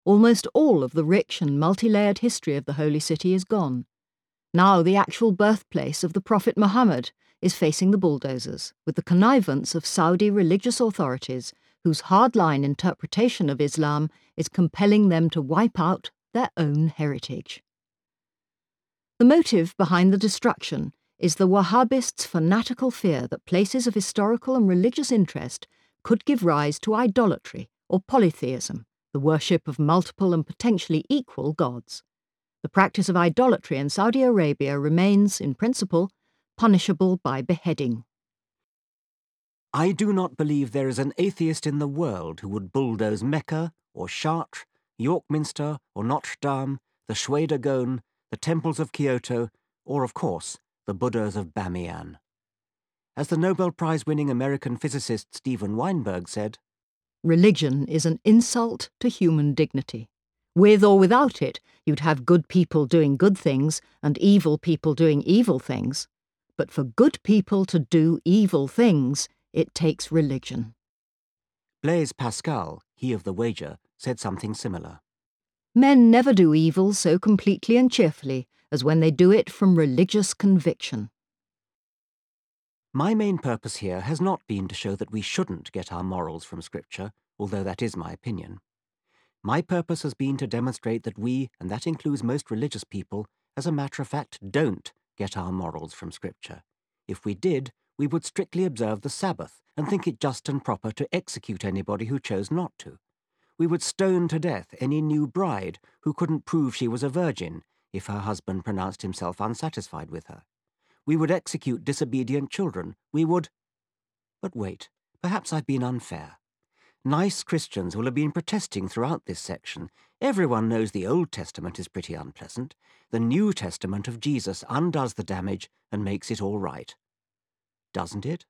almost all of the rich and multi-layered history of the Holy City is gone. Now the actual birthplace of the Prophet Muhammad is facing the bulldozers, with the connivance of Saudi religious authorities whose hardline interpretation of Islam is compelling them to wipe out their own heritage. The motive behind the destruction is the Wahhabists' fanatical fear that places of historical and religious interest could give rise to idolatry or polytheism, the worship of multiple and potentially equal gods. The practice of idolatry in Saudi Arabia remains, in principle, punishable by beheading. I do not believe there is an atheist in the world who would bulldoze Mecca or Chartres, York Minster or Notre Dame, the Shwe Dagon, the temples of Kyoto, or, of course, the Buddhas of Bamiyan. As the Nobel Prize-winning American physicist Steven Weinberg said, "Religion is an insult to human dignity. With or without it, you'd have good people doing good things and evil people doing evil things. But for good people to do evil things, it takes religion." Blaise Pascal, he of the wager, said something similar. Men never do evil so completely and cheerfully as when they do it from religious conviction. My main purpose here has not been to show that we shouldn't get our morals from Scripture, although that is my opinion. My purpose has been to demonstrate that we, and that includes most religious people, as a matter of fact, don't get our morals from Scripture. If we did, we would strictly observe the Sabbath and think it just and proper to execute anybody who chose not to. We would stone to death any new bride who couldn't prove she was a virgin if her husband pronounced himself unsatisfied with her. We would execute disobedient children. We would... But wait, perhaps I've been unfair. Nice Christians will have been protesting throughout this section. Everyone knows the Old Testament is pretty unpleasant. The New Testament of Jesus undoes the damage and makes it all right. Doesn't it?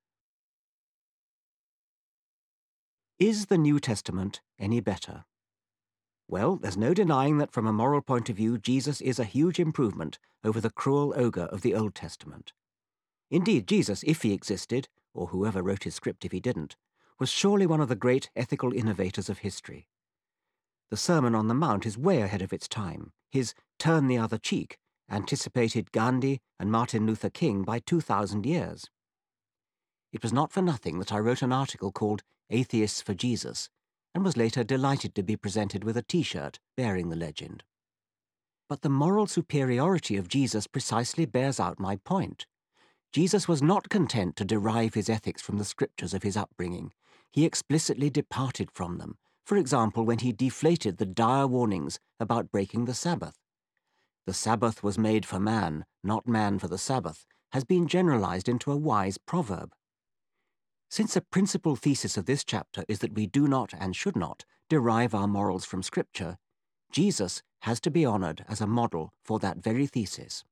Is the New Testament any better? Well, there's no denying that from a moral point of view, Jesus is a huge improvement over the cruel ogre of the Old Testament. Indeed, Jesus, if he existed, or whoever wrote his script if he didn't, was surely one of the great ethical innovators of history. The Sermon on the Mount is way ahead of its time. His "turn the other cheek" anticipated Gandhi and Martin Luther King by 2,000 years. It was not for nothing that I wrote an article called Atheists for Jesus, and was later delighted to be presented with a T-shirt bearing the legend. But the moral superiority of Jesus precisely bears out my point. Jesus was not content to derive his ethics from the scriptures of his upbringing. He explicitly departed from them, for example, when he deflated the dire warnings about breaking the Sabbath. The Sabbath was made for man, not man for the Sabbath, has been generalized into a wise proverb. Since a principal thesis of this chapter is that we do not and should not derive our morals from Scripture, Jesus has to be honored as a model for that very thesis.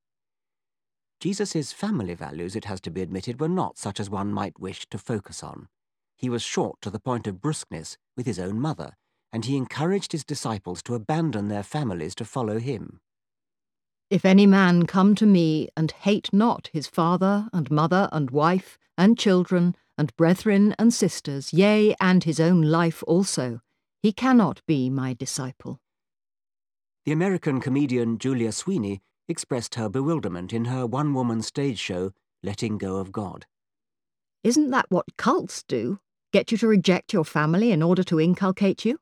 Jesus' family values, it has to be admitted, were not such as one might wish to focus on. He was short to the point of brusqueness with his own mother, and he encouraged his disciples to abandon their families to follow him. "If any man come to me and hate not his father and mother and wife and children and brethren and sisters, yea, and his own life also, he cannot be my disciple." The American comedian Julia Sweeney expressed her bewilderment in her one-woman stage show, Letting Go of God. Isn't that what cults do? Get you to reject your family in order to inculcate you?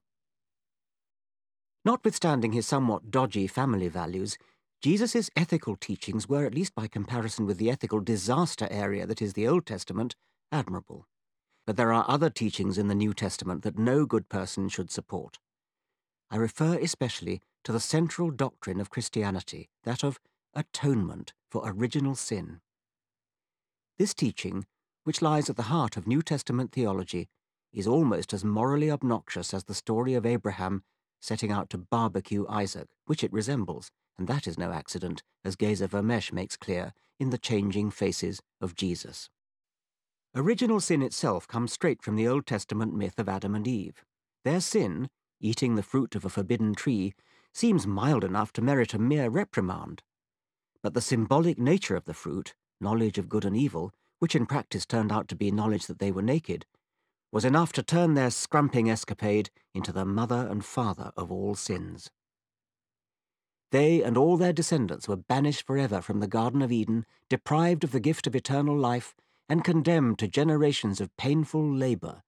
Notwithstanding his somewhat dodgy family values, Jesus' ethical teachings were, at least by comparison with the ethical disaster area that is the Old Testament, admirable. But there are other teachings in the New Testament that no good person should support. I refer especially to the central doctrine of Christianity, that of atonement for original sin. This teaching, which lies at the heart of New Testament theology, is almost as morally obnoxious as the story of Abraham setting out to barbecue Isaac, which it resembles, and that is no accident, as Geza Vermesh makes clear in The Changing Faces of Jesus. Original sin itself comes straight from the Old Testament myth of Adam and Eve. Their sin, eating the fruit of a forbidden tree, seems mild enough to merit a mere reprimand. But the symbolic nature of the fruit, knowledge of good and evil, which in practice turned out to be knowledge that they were naked, was enough to turn their scrumping escapade into the mother and father of all sins. They and all their descendants were banished forever from the Garden of Eden, deprived of the gift of eternal life, and condemned to generations of painful labor